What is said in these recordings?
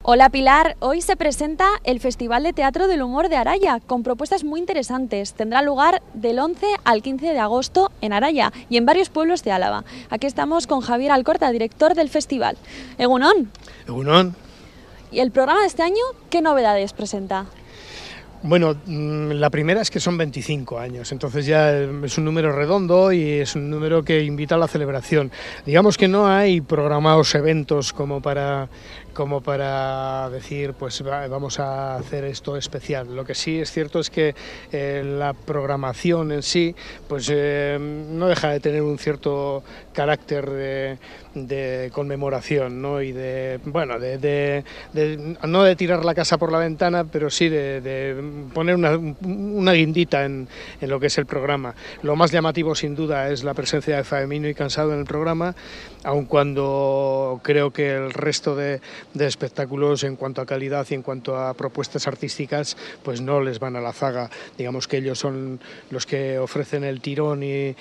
Hola Pilar, hoy se presenta el Festival de Teatro del Humor de Araya, con propuestas muy interesantes. Tendrá lugar del 11 al 15 de agosto en Araya y en varios pueblos de Álava. Aquí estamos con Javier Alcorta, director del festival. Egunon. Egunon. ¿Y el programa de este año qué novedades presenta? Bueno, la primera es que son 25 años, entonces ya es un número redondo y es un número que invita a la celebración. Digamos que no hay programados eventos como para decir, pues vamos a hacer esto especial. Lo que sí es cierto es que la programación en sí, pues no deja de tener un cierto carácter de conmemoración, ¿no? Y no de tirar la casa por la ventana, pero sí de poner una guindita en lo que es el programa. Lo más llamativo sin duda es la presencia de Faemino y Cansado en el programa, aun cuando creo que el resto de espectáculos en cuanto a calidad y en cuanto a propuestas artísticas pues no les van a la zaga. Digamos que ellos son los que ofrecen el tirón y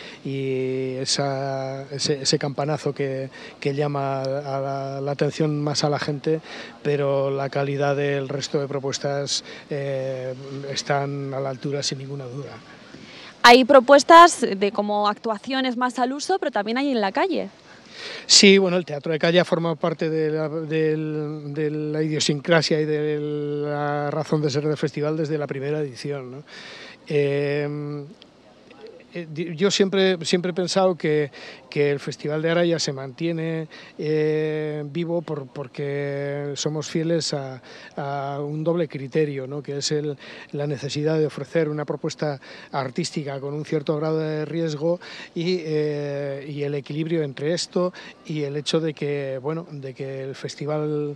ese campanazo que llama a la atención más a la gente, pero la calidad del resto de propuestas están a la altura sin ninguna duda. Hay propuestas de como actuaciones más al uso, pero también hay en la calle. Sí, bueno, el teatro de calle ha formado parte de la idiosincrasia y de la razón de ser del festival desde la primera edición, ¿no? Yo siempre he pensado que el Festival de Araya se mantiene vivo porque somos fieles a un doble criterio, ¿no? Que es la necesidad de ofrecer una propuesta artística con un cierto grado de riesgo y el equilibrio entre esto y el hecho de que el festival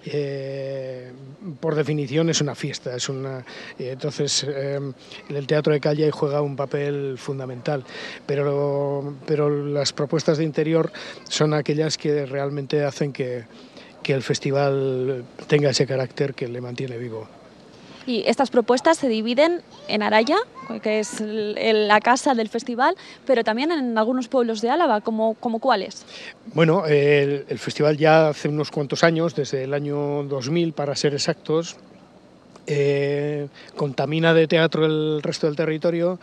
por definición es una fiesta, entonces el teatro de calle juega un papel fundamental, pero las propuestas de interior son aquellas que realmente hacen que el festival tenga ese carácter que le mantiene vivo. Y estas propuestas se dividen en Araya, que es la casa del festival, pero también en algunos pueblos de Álava, ¿como cuáles? Bueno, el festival ya hace unos cuantos años, desde el año 2000 para ser exactos, contamina de teatro el resto del territorio.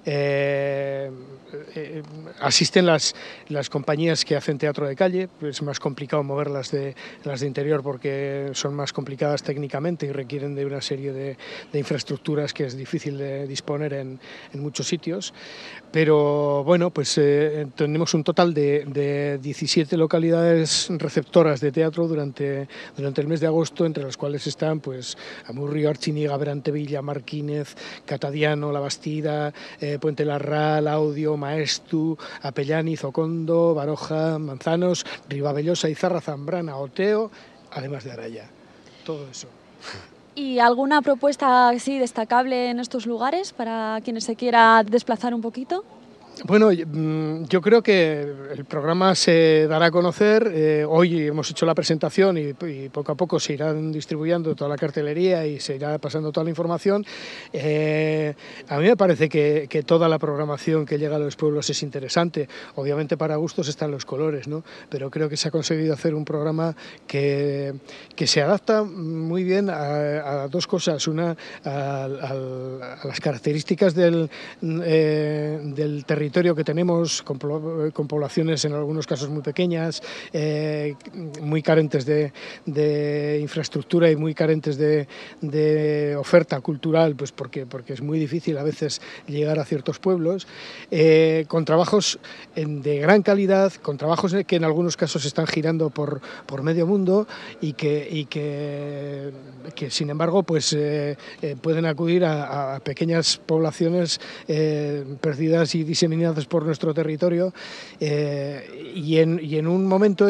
Asisten las compañías que hacen teatro de calle, es más complicado mover las de interior porque son más complicadas técnicamente y requieren de una serie de infraestructuras que es difícil de disponer en muchos sitios, pero bueno, pues tenemos un total de 17 localidades receptoras de teatro durante el mes de agosto, entre las cuales están pues Amurrio, Archiniega, Berantevilla, Marquínez, Catadiano, La Bastida, Puente Larral, Audio, Maestu, Apellaniz, Ocondo, Baroja, Manzanos, Ribavellosa, Izarra, Zambrana, Oteo, además de Araya. Todo eso. ¿Y alguna propuesta así destacable en estos lugares para quienes se quiera desplazar un poquito? Bueno, yo creo que el programa se dará a conocer. Hoy hemos hecho la presentación y poco a poco se irán distribuyendo toda la cartelería y se irá pasando toda la información. A mí me parece que toda la programación que llega a los pueblos es interesante. Obviamente para gustos están los colores, ¿no? Pero creo que se ha conseguido hacer un programa que se adapta muy bien a dos cosas. Una, a las características del territorio que tenemos, con poblaciones en algunos casos muy pequeñas, muy carentes de infraestructura y muy carentes de oferta cultural, pues porque es muy difícil a veces llegar a ciertos pueblos, con trabajos de gran calidad, con trabajos que en algunos casos están girando por medio mundo y que sin embargo pues pueden acudir a pequeñas poblaciones perdidas y diseminadas por nuestro territorio, y en un momento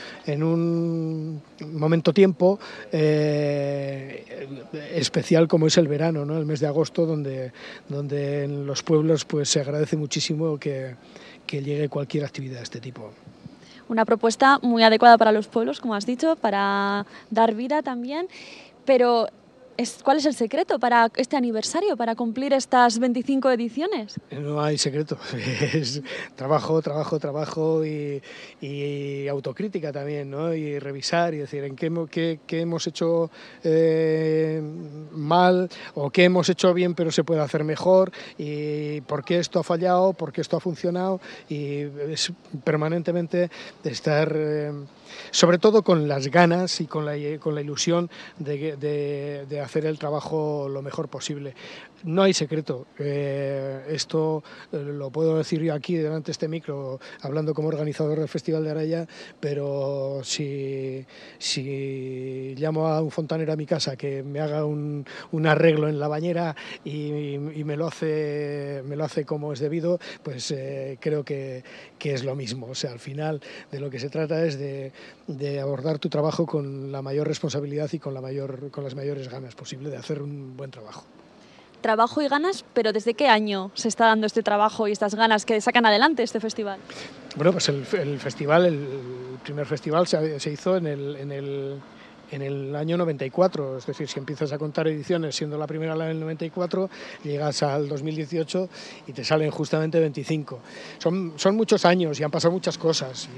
tiempo especial como es el verano, ¿no? El mes de agosto, donde en los pueblos pues se agradece muchísimo que llegue cualquier actividad de este tipo. Una propuesta muy adecuada para los pueblos, como has dicho, para dar vida también, pero ¿Cuál es el secreto para este aniversario, para cumplir estas 25 ediciones? No hay secreto, es trabajo, trabajo, trabajo y autocrítica también, ¿no? Y revisar y decir en qué hemos hecho mal o qué hemos hecho bien pero se puede hacer mejor y por qué esto ha fallado, por qué esto ha funcionado y es permanentemente de estar... sobre todo con las ganas y con la ilusión de hacer el trabajo lo mejor posible. No hay secreto, esto lo puedo decir yo aquí delante de este micro, hablando como organizador del Festival de Araya, pero si llamo a un fontanero a mi casa que me haga un arreglo en la bañera y me lo hace como es debido, pues creo que es lo mismo. O sea, al final de lo que se trata es de abordar tu trabajo con la mayor responsabilidad y con las mayores ganas posible de hacer un buen trabajo. Trabajo y ganas, pero ¿desde qué año se está dando este trabajo y estas ganas que sacan adelante este festival? Bueno, pues el festival, el primer festival se hizo en el año 94, es decir, si empiezas a contar ediciones siendo la primera en el 94, llegas al 2018 y te salen justamente 25. Son muchos años y han pasado muchas cosas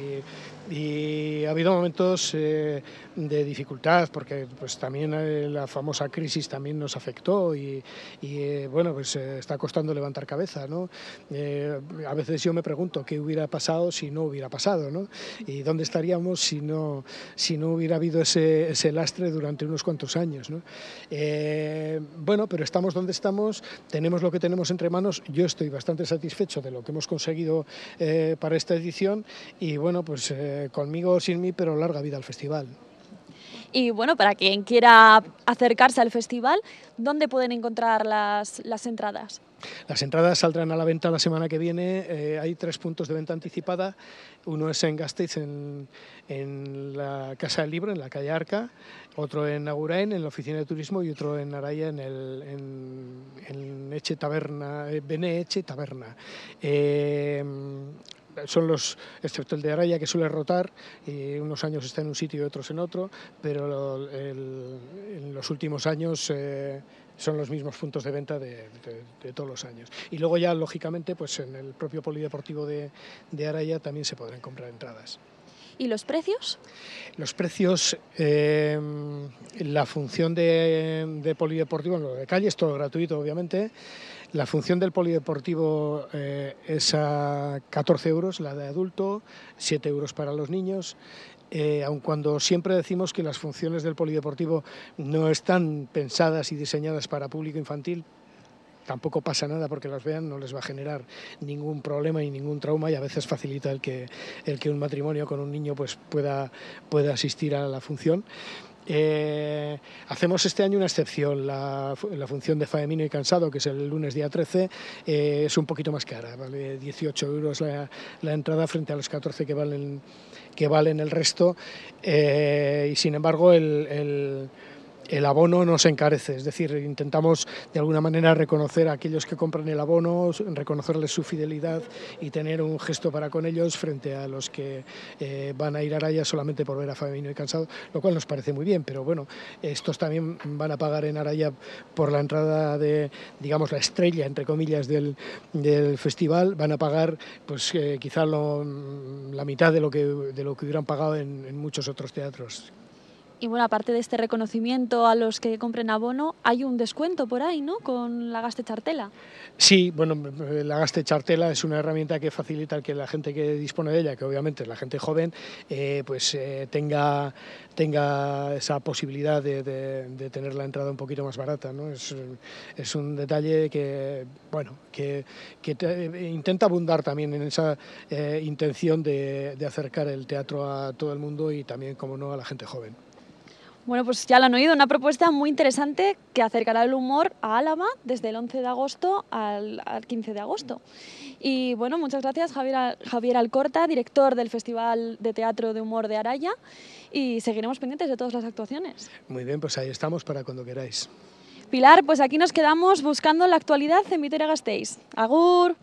y ha habido momentos de dificultad porque pues también la famosa crisis también nos afectó y bueno, pues está costando levantar cabeza, ¿no? A veces yo me pregunto qué hubiera pasado si no hubiera pasado, ¿no? Y dónde estaríamos si no hubiera habido ese lastre durante unos cuantos años, ¿no? Bueno, pero estamos donde estamos, tenemos lo que tenemos entre manos. Yo estoy bastante satisfecho de lo que hemos conseguido para esta edición y bueno, pues conmigo o sin mí, pero larga vida al festival. Y bueno, para quien quiera acercarse al festival, ¿dónde pueden encontrar las entradas? Las entradas saldrán a la venta la semana que viene. Hay 3 puntos de venta anticipada. Uno es en Gasteiz, en la Casa del Libro, en la calle Arca. Otro en Agurain, en la oficina de turismo. Y otro en Araya, en Eche Taberna, Bene Eche Taberna. Son excepto el de Araya, que suele rotar, y unos años está en un sitio y otros en otro, pero en los últimos años son los mismos puntos de venta de todos los años. Y luego ya, lógicamente, pues en el propio polideportivo de Araya también se podrán comprar entradas. ¿Y los precios? Los precios, la función de polideportivo, lo de calle es todo gratuito, obviamente. La función del polideportivo es a 14 euros, la de adulto, 7 euros para los niños. Aun cuando siempre decimos que las funciones del polideportivo no están pensadas y diseñadas para público infantil, tampoco pasa nada porque las vean, no les va a generar ningún problema y ningún trauma y a veces facilita el que un matrimonio con un niño pues pueda asistir a la función. Hacemos este año una excepción, la función de Faemino y Cansado, que es el lunes día 13, es un poquito más cara, vale 18 euros la entrada frente a los 14 que valen el resto, y sin embargo el abono no se encarece, es decir, intentamos de alguna manera reconocer a aquellos que compran el abono, reconocerles su fidelidad y tener un gesto para con ellos frente a los que van a ir a Araya solamente por ver a Faemino y Cansado, lo cual nos parece muy bien, pero bueno, estos también van a pagar en Araya por la entrada de, digamos, la estrella, entre comillas, del festival, van a pagar pues quizá la mitad de lo que hubieran pagado en muchos otros teatros. Y bueno, aparte de este reconocimiento a los que compren abono, hay un descuento por ahí, ¿no?, con la Gaste Chartela. Sí, bueno, la Gaste Chartela es una herramienta que facilita que la gente que dispone de ella, que obviamente es la gente joven, tenga esa posibilidad de tener la entrada un poquito más barata, ¿no? Es un detalle que intenta abundar también en esa intención de acercar el teatro a todo el mundo y también, como no, a la gente joven. Bueno, pues ya lo han oído, una propuesta muy interesante que acercará el humor a Álava desde el 11 de agosto al 15 de agosto. Y bueno, muchas gracias Javier Alcorta, director del Festival de Teatro de Humor de Araya, y seguiremos pendientes de todas las actuaciones. Muy bien, pues ahí estamos para cuando queráis. Pilar, pues aquí nos quedamos buscando la actualidad en Vitoria-Gasteiz. ¡Agur!